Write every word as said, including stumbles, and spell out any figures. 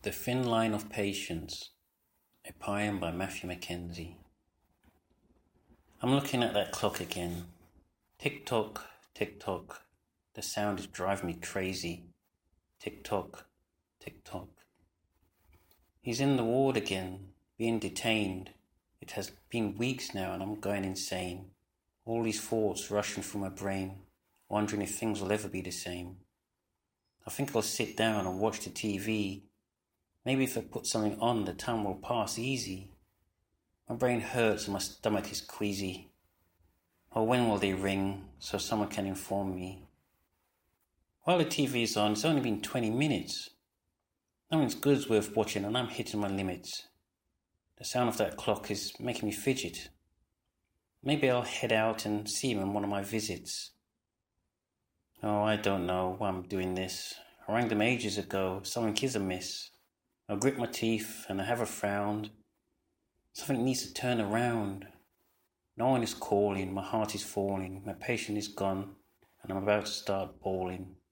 The Thin Line of Patience, a poem by Matthew Mackenzie. I'm looking at that clock again. Tick-tock, tick-tock. The sound is driving me crazy. Tick-tock, tick-tock. He's in the ward again, being detained. It has been weeks now and I'm going insane. All these thoughts rushing through my brain, wondering if things will ever be the same. I think I'll sit down and watch the T V. Maybe if I put something on, the time will pass easy. My brain hurts and my stomach is queasy. Or when will they ring so someone can inform me? While the T V is on, it's only been twenty minutes. Nothing's good's worth watching and I'm hitting my limits. The sound of that clock is making me fidget. Maybe I'll head out and see him on one of my visits. Oh, I don't know why I'm doing this. I rang them ages ago, something is amiss. I grit my teeth and I have a frown. Something needs to turn around. No one is calling, my heart is falling, my patient is gone, and I'm about to start bawling.